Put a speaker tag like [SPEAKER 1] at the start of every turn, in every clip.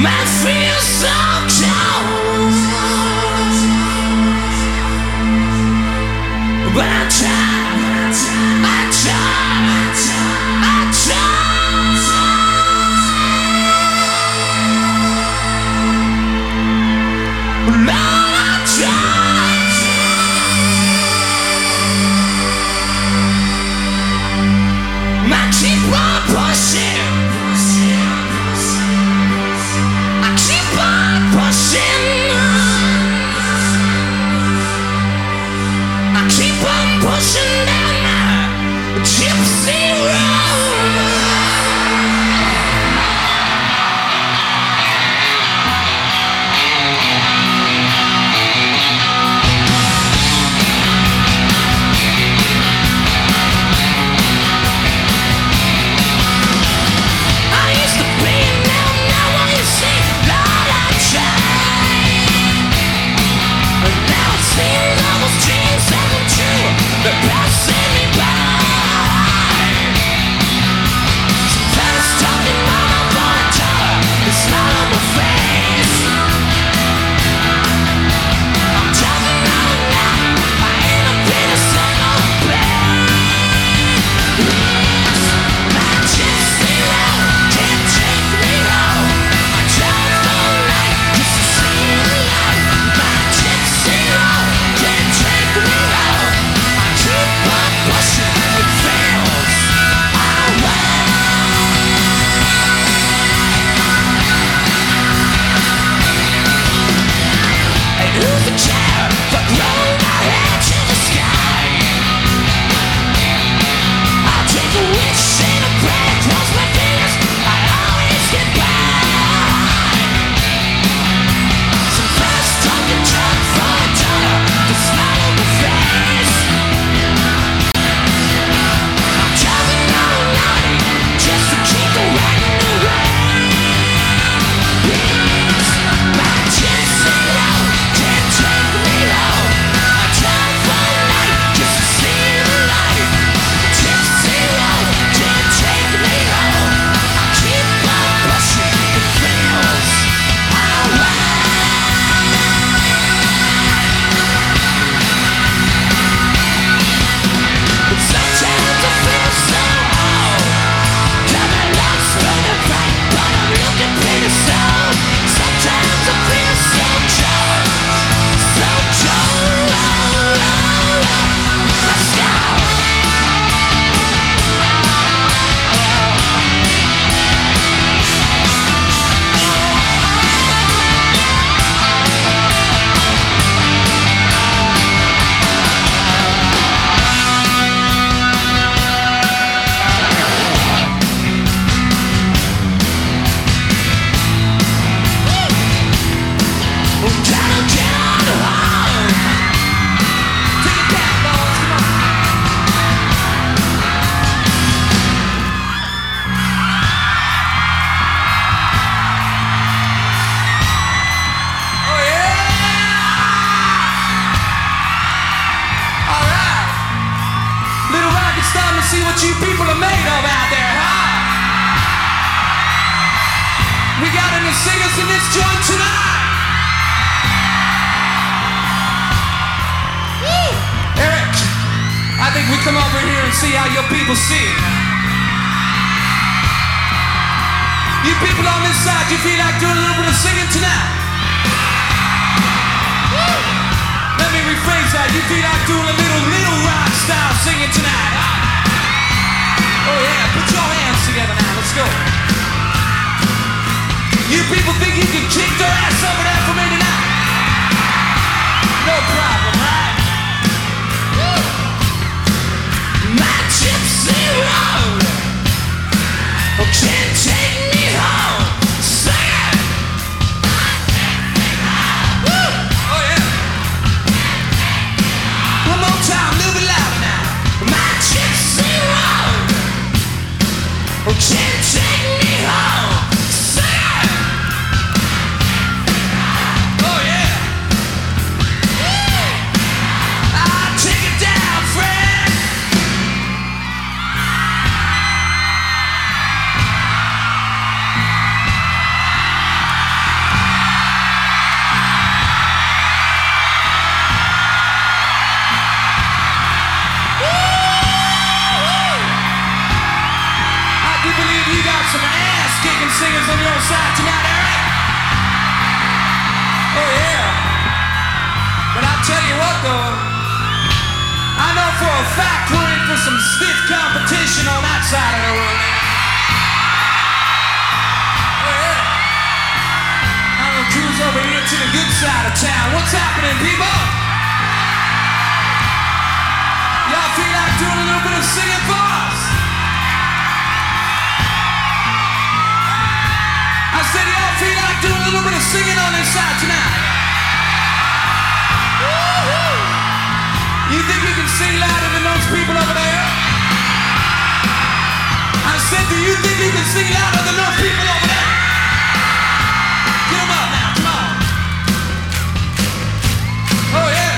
[SPEAKER 1] My feels so cold, but I try. See what you people are made of out there, huh? We got any singers in this joint tonight? Woo! Eric, I think we come over here and see how your people sing. You people on this side, you feel like doing a little bit of singing tonight? Woo! Let me rephrase that. You feel like doing a little rock style singing tonight, huh? Oh yeah, put your hands together now, let's go. You people think you can kick their ass over there for me tonight? No problem, right? Woo! My gypsy road can't take me home. Sing it! Woo! Oh yeah! One more time, a little bit louder now. My gypsy road singers on your side tonight, Eric? Oh yeah. But I'll tell you what though, I know for a fact we're in for some stiff competition on that side of the room. Oh yeah. I'm gonna cruise over here to the good side of town. What's happening, people? Y'all feel like doing a little bit of singing for us? I said y'all feel like doing a little bit of singing on this side tonight? Woo-hoo. You think you can sing louder than those people over there? I said, do you think you can sing louder than those people over there? Get them up now, come on. Oh yeah.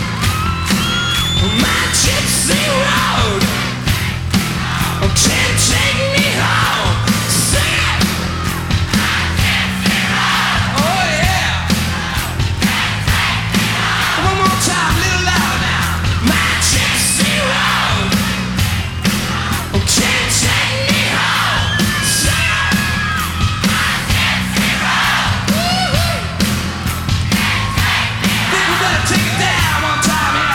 [SPEAKER 1] My gypsy road can't take me home. Sing it. Oh yeah. One more time, a little louder now. My gypsy road can't take me home. Sing it. Woo-hoo. Think we better take it down one time, yeah.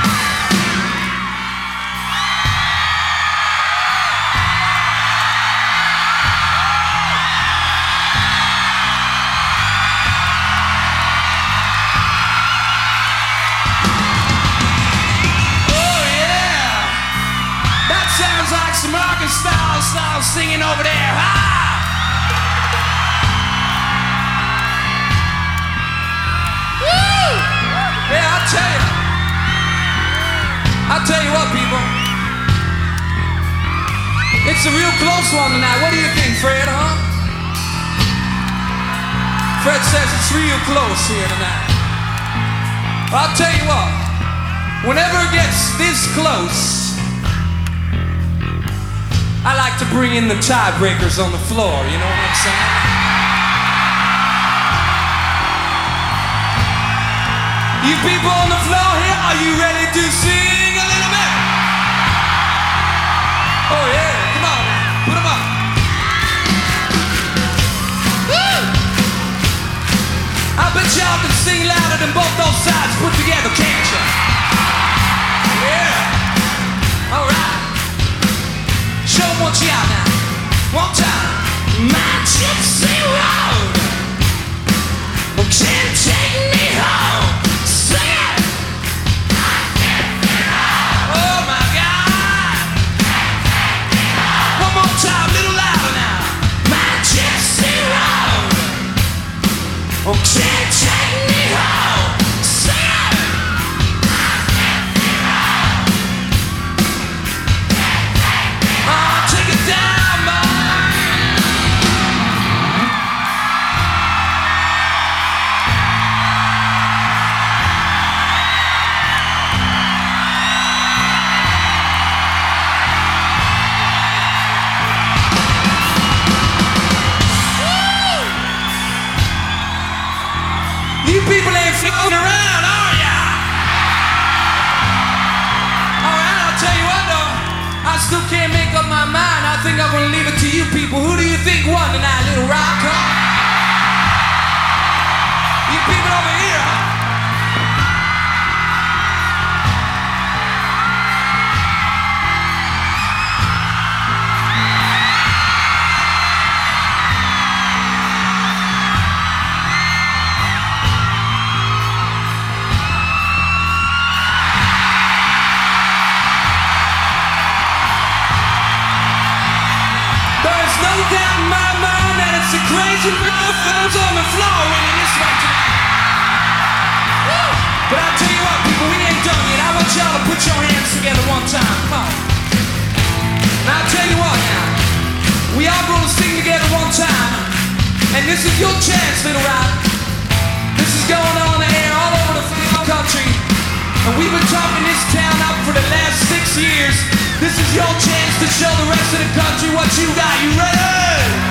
[SPEAKER 1] Sounds like some Arkansas singing over there. Ah! Woo! Yeah, I'll tell you what, people. It's a real close one tonight. What do you think, Fred, huh? Fred says it's real close here tonight. I'll tell you what. Whenever it gets this close, I like to bring in the tiebreakers on the floor, you know what I'm saying? You people on the floor here, are you ready to sing a little bit? Oh yeah, come on now, put them up. Woo! I bet y'all can sing louder than both those sides put together, can't you? Yeah, alright. Show 'em what you got now. One time. My gypsy road can't take me home. Sing it. Oh my God. One more time, a little louder now. My gypsy road can't take me home. Sing it. Take it down, man. You people ain't floating around, are ya? Alright, I'll tell you what though, I still can't make up my mind. I think I'm gonna leave it to you people. Who do you think won tonight, Little Rock, huh? You people over here, huh? There's no doubt in my mind that it's the crazy motherfuckers on the floor winning this one tonight. Woo! But I'll tell you what, people, we ain't done yet. I want y'all to put your hands together one time. Come on. Now I'll tell you what now. We all gonna sing together one time. And this is your chance, Little Rock. This is going on the air all over the country. And we've been talking this town up for the last 6 years. This is your chance to show the rest of the country what you got. You ready?